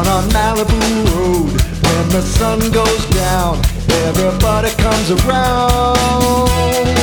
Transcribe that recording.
Down on Malibu Road, when the sun goes down, everybody comes around.